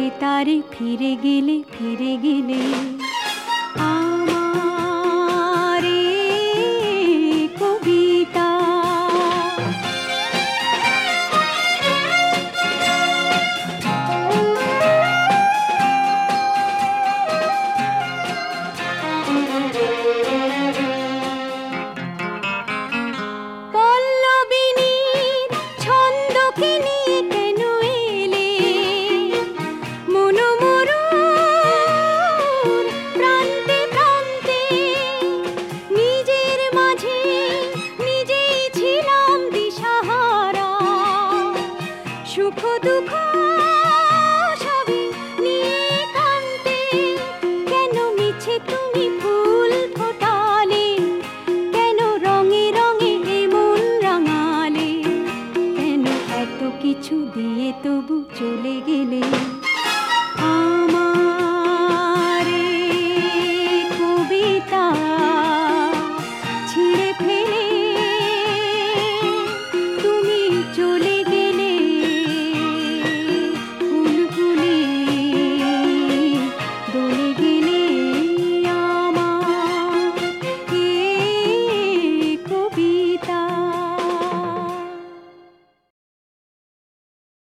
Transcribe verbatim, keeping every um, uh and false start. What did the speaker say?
তারে ফিরে গেলে ফিরে গেলে আমার এই কবিতা। পল্লবিনীর ছন্দকে নিয়ে কেন এলে মনোমরুর প্রান্তে প্রান্তে? নিজের মাঝে নিজেই ছিলাম দিশাহারা, সুখ দুঃখ সবই নিয়ে কান্তে। কেন মিছে তুমি ফুল ফোটালে, কেন রঙে রঙে এমন রাঙালে, কেন এত কিছু দিয়ে তবু চলে গেলে?